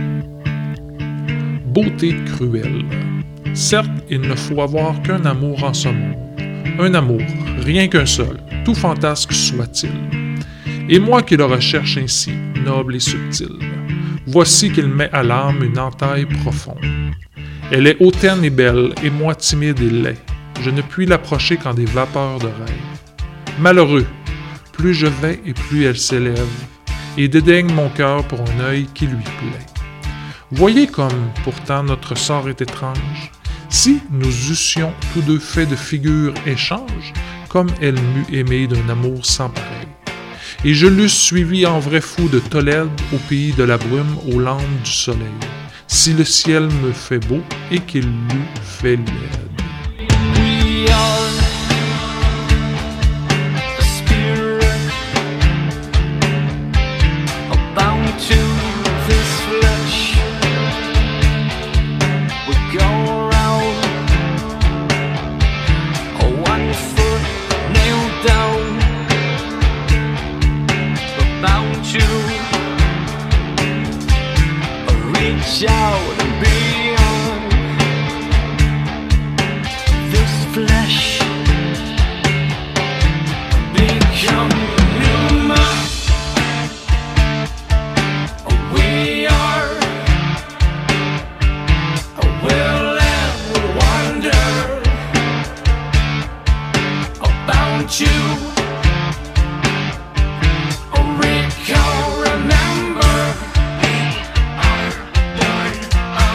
Beauté cruelle. Certes, il ne faut avoir qu'un amour en ce monde. Un amour, rien qu'un seul, tout fantasque soit-il. Et moi qui le recherche ainsi, noble et subtil, voici qu'il met à l'âme une entaille profonde. Elle est hautaine et belle, et moi timide et laid. Je ne puis l'approcher qu'en des vapeurs de rêve. Malheureux, plus je vais et plus elle s'élève, et dédaigne mon cœur pour un œil qui lui plaît. Voyez comme, pourtant, notre sort est étrange. Si nous eussions tous deux fait de figures échanges, comme elle m'eût aimé d'un amour sans pareil. Et je l'eusse suivi en vrai fou de Tolède au pays de la brume aux lampes du soleil. Si le ciel me fait beau et qu'il nous fait laide. We are a spirit bound to this flesh. We go around one foot nailed down. We're bound to reach out and beyond this flesh. Become human. We are. We'll ever wonder about you. Recall, remember.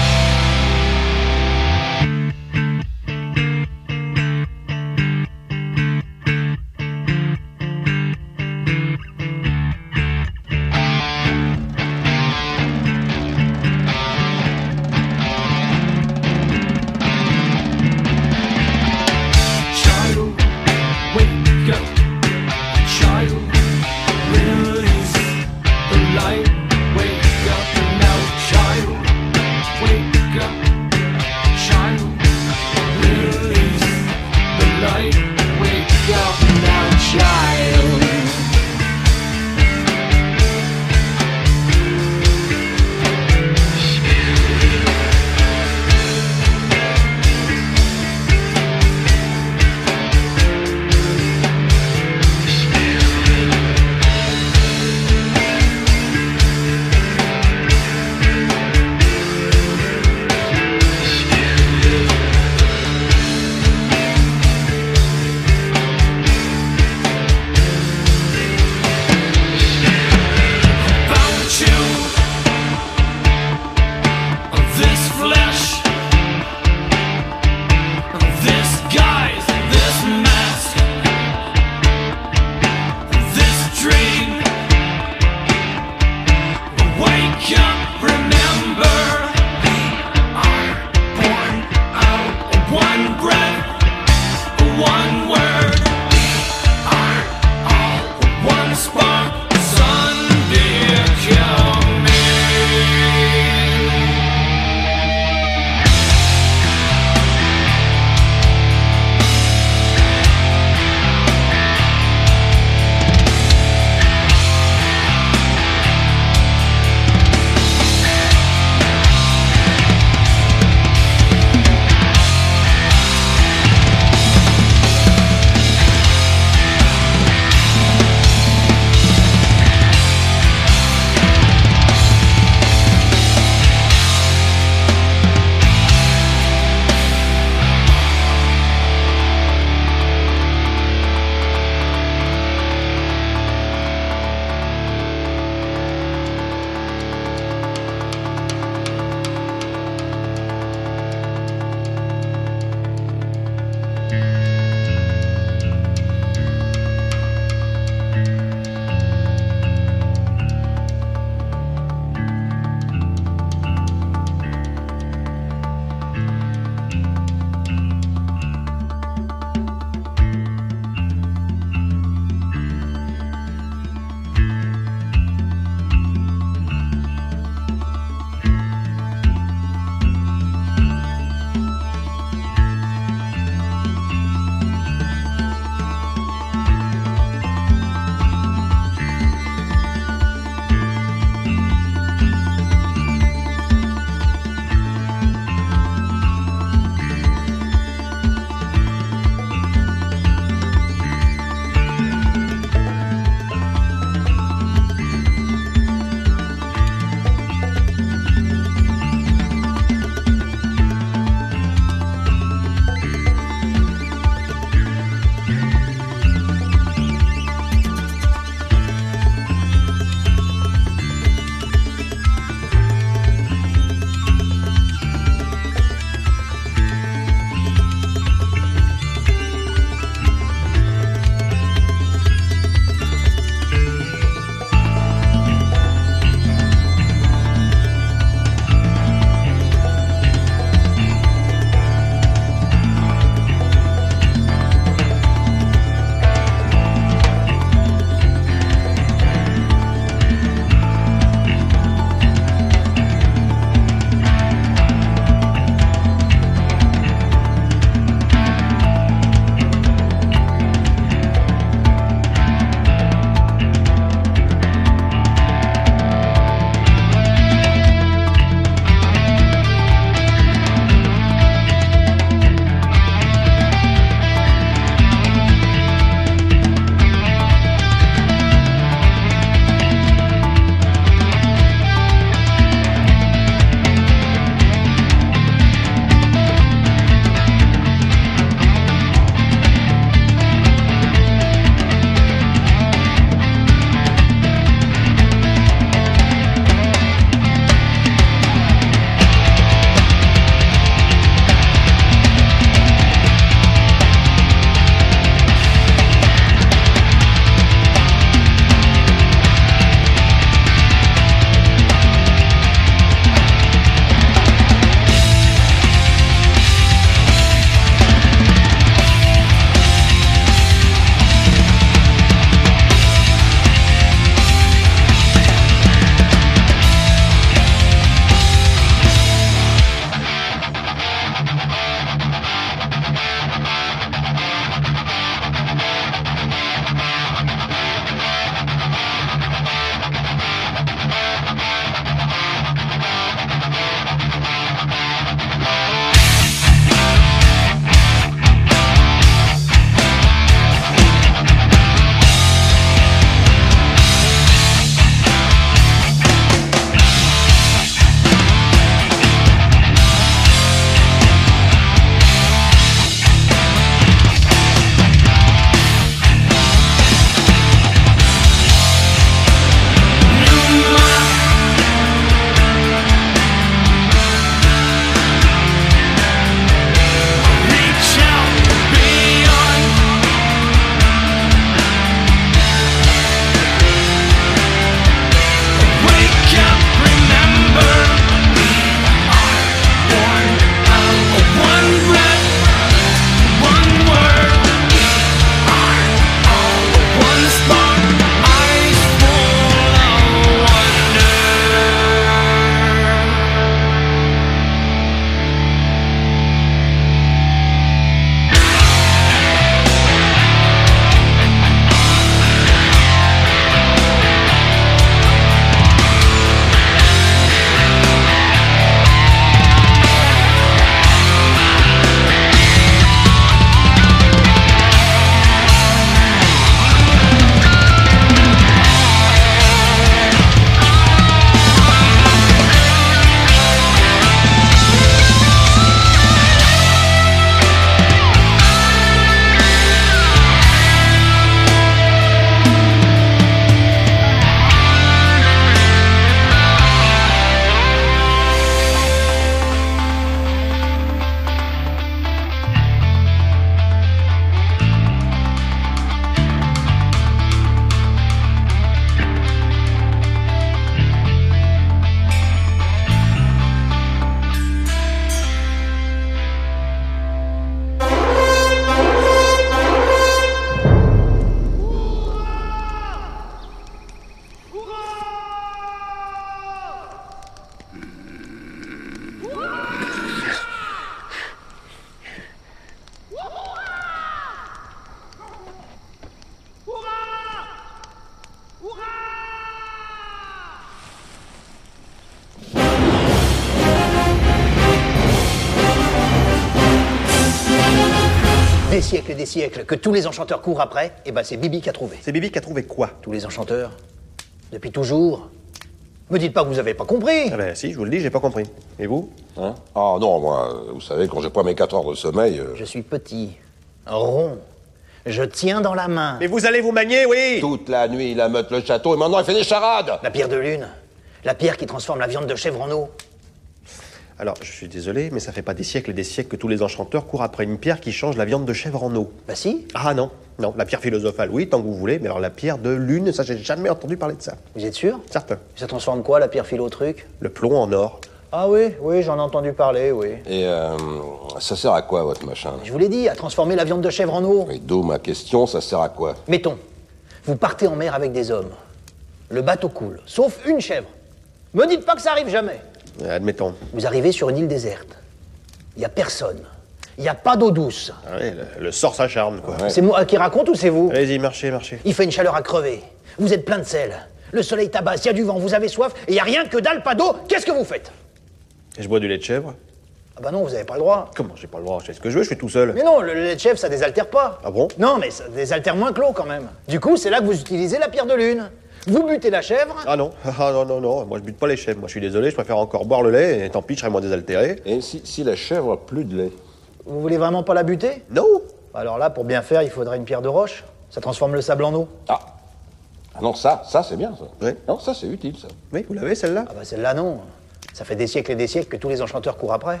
des siècles et des siècles que tous les enchanteurs courent après, et ben c'est Bibi qui a trouvé. C'est Bibi qui a trouvé quoi? Tous les enchanteurs. Depuis toujours. Me dites pas que vous avez pas compris. Ah ben si, je vous le dis, j'ai pas compris. Et vous? Hein? Ah non, moi, vous savez, quand j'ai pas mes quatre heures de sommeil... Euh... Je suis petit, rond, je tiens dans la main. Mais vous allez vous manier, oui? Toute la nuit, il ameute le château et maintenant il fait des charades. La pierre de lune, la pierre qui transforme la viande de chèvre en eau. Alors, je suis désolé, mais ça fait pas des siècles et des siècles que tous les enchanteurs courent après une pierre qui change la viande de chèvre en eau. Bah si. Ah non, non, la pierre philosophale, oui, tant que vous voulez, mais alors la pierre de lune, ça, j'ai jamais entendu parler de ça. Vous êtes sûr? Certain. Ça transforme quoi, la pierre philo truc? Le plomb en or. Ah oui, oui, j'en ai entendu parler, oui. Et euh, ça sert à quoi, votre machin? Je vous l'ai dit, à transformer la viande de chèvre en eau. Et d'où ma question, ça sert à quoi? Mettons, vous partez en mer avec des hommes. Le bateau coule, sauf une chèvre. Me dites pas que ça arrive jamais. Admettons. Vous arrivez sur une île déserte. Il y a personne. Il n'y a pas d'eau douce. Ah ouais, le, le sort s'acharne, quoi. Ouais. C'est moi qui raconte ou c'est vous? Allez-y, marchez, marchez. Il fait une chaleur à crever. Vous êtes plein de sel. Le soleil tabasse, il y a du vent, vous avez soif, et il n'y a rien que dalle, pas d'eau. Qu'est-ce que vous faites? Et je bois du lait de chèvre? Ah bah non, vous n'avez pas le droit. Comment j'ai pas le droit? Je fais ce que je veux, je suis tout seul. Mais non, le lait de chèvre, ça désaltère pas. Ah bon? Non, mais ça désaltère moins que l'eau, quand même. Du coup, c'est là que vous utilisez la pierre de lune. Vous butez la chèvre. Ah non, ah non, non, non, moi je bute pas les chèvres. Moi je suis désolé, je préfère encore boire le lait, et tant pis, je serai moins désaltéré. Et si, si la chèvre a plus de lait? Vous voulez vraiment pas la buter? Non. Alors là, pour bien faire, il faudrait une pierre de roche. Ça transforme le sable en eau. Ah. Ah non, ça, ça c'est bien, ça. Oui. Non, ça c'est utile, ça. Oui, vous l'avez, celle-là? Ah bah celle-là, non. Ça fait des siècles et des siècles que tous les enchanteurs courent après.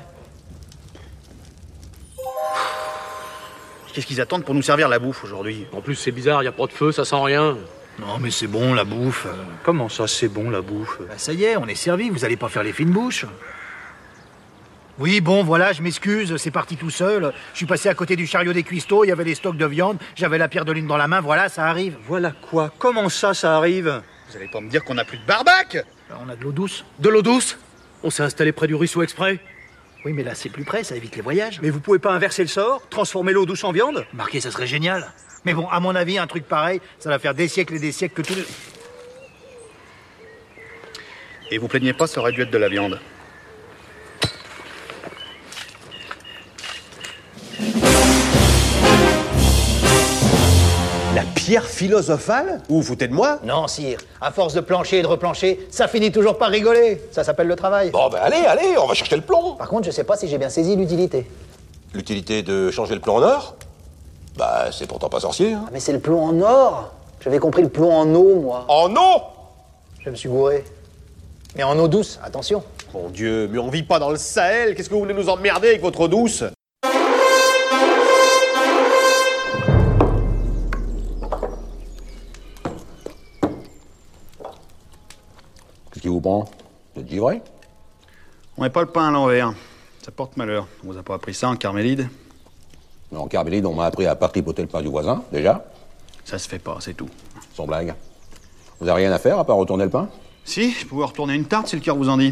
Qu'est-ce qu'ils attendent pour nous servir la bouffe aujourd'hui? En plus, c'est bizarre, y a pas de feu, ça sent rien. Non, mais c'est bon, la bouffe. Comment ça, c'est bon, la bouffe? Bah ça y est, on est servi, vous allez pas faire les fines bouches. Oui, bon, voilà, je m'excuse, c'est parti tout seul. Je suis passé à côté du chariot des cuistots, il y avait des stocks de viande, j'avais la pierre de lune dans la main, voilà, ça arrive. Voilà quoi? Comment ça, ça arrive? Vous allez pas me dire qu'on a plus de barbac? On a de l'eau douce. De l'eau douce? On s'est installé près du ruisseau exprès? Oui, mais là, c'est plus près, ça évite les voyages. Mais vous pouvez pas inverser le sort? Transformer l'eau douce en viande? Marqué, ça serait génial. Mais bon, à mon avis, un truc pareil, ça va faire des siècles et des siècles que tous les... Et vous plaignez pas, ça aurait dû être de la viande. La pierre philosophale? Vous vous foutez de moi? Non, sire. À force de plancher et de replancher, ça finit toujours par rigoler. Ça s'appelle le travail. Bon, ben allez, allez, on va chercher le plomb. Par contre, je sais pas si j'ai bien saisi l'utilité. L'utilité de changer le plomb en or? Bah, c'est pourtant pas sorcier, hein. Ah, mais c'est le plomb en or. J'avais compris le plomb en eau, moi. En eau? Je me suis gouré. Mais en eau douce, attention. Mon Dieu, mais on vit pas dans le Sahel. Qu'est-ce que vous voulez nous emmerder avec votre eau douce? Qu'est-ce qui vous prend? Vous êtes givré? On met pas le pain à l'envers. Ça porte malheur. On vous a pas appris ça en Carmélide? En Carmélide, on m'a appris à pas tripoter le pain du voisin, déjà. Ça se fait pas, c'est tout. Sans blague. Vous avez rien à faire à part retourner le pain? Si, je pouvais retourner une tarte si le cœur vous en dit.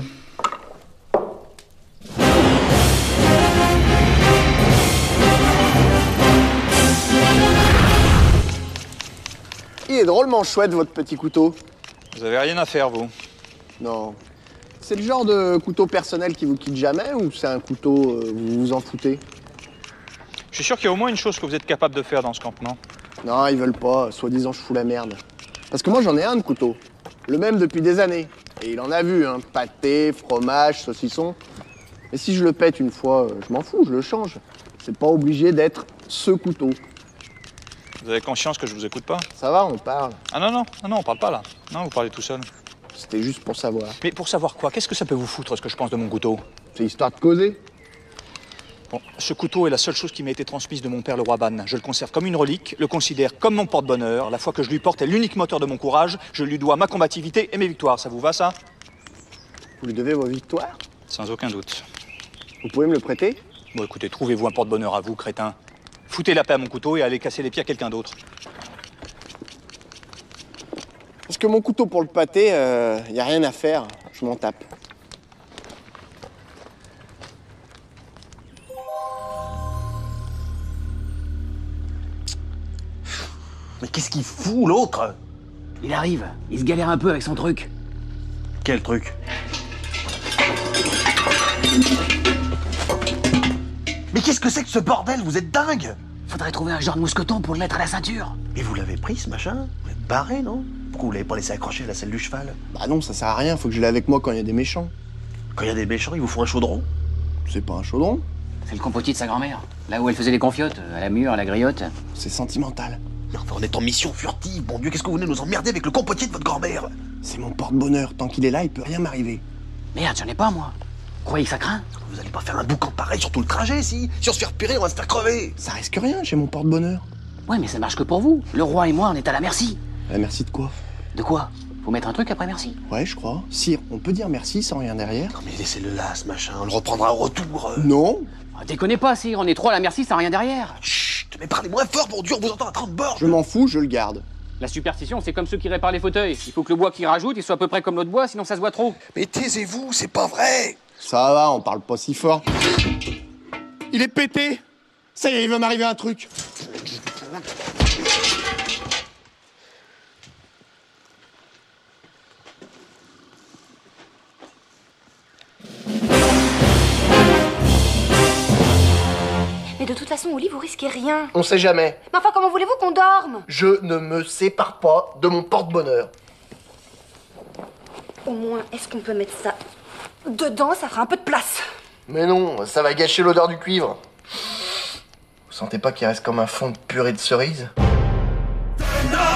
Il est drôlement chouette, votre petit couteau. Vous avez rien à faire, vous? Non. C'est le genre de couteau personnel qui vous quitte jamais ou c'est un couteau, euh, vous vous en foutez? Je suis sûr qu'il y a au moins une chose que vous êtes capable de faire dans ce campement. Non, ils veulent pas. Soi-disant, je fous la merde. Parce que moi, j'en ai un de couteau. Le même depuis des années. Et il en a vu, hein. Pâté, fromage, saucisson. Et si je le pète une fois, euh, je m'en fous, je le change. C'est pas obligé d'être ce couteau. Vous avez conscience que je vous écoute pas? Ça va, on parle. Ah non, non, non, non, on parle pas là. Non, vous parlez tout seul. C'était juste pour savoir. Mais pour savoir quoi? Qu'est-ce que ça peut vous foutre, ce que je pense de mon couteau? C'est histoire de causer. Bon, ce couteau est la seule chose qui m'a été transmise de mon père, le roi Ban. Je le conserve comme une relique, le considère comme mon porte-bonheur. La foi que je lui porte est l'unique moteur de mon courage. Je lui dois ma combativité et mes victoires. Ça vous va, ça? Vous lui devez vos victoires? Sans aucun doute. Vous pouvez me le prêter? Bon, écoutez, trouvez-vous un porte-bonheur à vous, crétin. Foutez la paix à mon couteau et allez casser les pieds à quelqu'un d'autre. Parce que mon couteau pour le pâté, euh, y a rien à faire. Je m'en tape. Mais qu'est-ce qu'il fout, l'autre? Il arrive. Il se galère un peu avec son truc. Quel truc? Mais qu'est-ce que c'est que ce bordel? Vous êtes dingue? faudrait trouver un genre de mousqueton pour le mettre à la ceinture. Et vous l'avez pris, ce machin? Vous êtes barré, non? Pourquoi vous l'avez pas laissé accrocher à la selle du cheval? Bah non, ça sert à rien, faut que je l'ai avec moi quand il y a des méchants. Quand il y a des méchants, ils vous font un chaudron? C'est pas un chaudron? C'est le compotis de sa grand-mère. Là où elle faisait les confiottes, à la mûre, à la griotte. C'est sentimental. Mais enfin, on est en mission furtive, bon Dieu, qu'est-ce que vous venez nous emmerder avec le compotier de votre grand-mère? C'est mon porte-bonheur, tant qu'il est là, il peut rien m'arriver. Merde, j'en ai pas, moi. Vous croyez que ça craint? Vous allez pas faire un boucan pareil sur tout le trajet, si? Si on se fait repérer, on va se faire crever. Ça risque rien, j'ai mon porte-bonheur. Ouais, mais ça marche que pour vous. Le roi et moi, on est à la merci. Euh, merci de quoi? De quoi? Faut mettre un truc après merci. Ouais, je crois. Sire, on peut dire merci sans rien derrière? Non mais laissez-le là, ce machin, on le reprendra au retour. euh. Non. Ah, déconnez pas, sire, on est trois à la merci sans rien derrière. Chut, mais parlez moins fort, bon Dieu, on vous entend à trente bords. Je m'en fous, je le garde. La superstition, c'est comme ceux qui réparent les fauteuils. Il faut que le bois qu'ils rajoutent, il soit à peu près comme l'autre bois, sinon ça se voit trop. Mais taisez-vous, c'est pas vrai. Ça va, on parle pas si fort. Il est pété. Ça y est, il va m'arriver un truc. Mais de toute façon, au lit, vous risquez rien. On sait jamais. Mais enfin, comment voulez-vous qu'on dorme? Je ne me sépare pas de mon porte-bonheur. Au moins, est-ce qu'on peut mettre ça dedans? Ça fera un peu de place. Mais non, ça va gâcher l'odeur du cuivre. Vous sentez pas qu'il reste comme un fond de purée de cerise? Non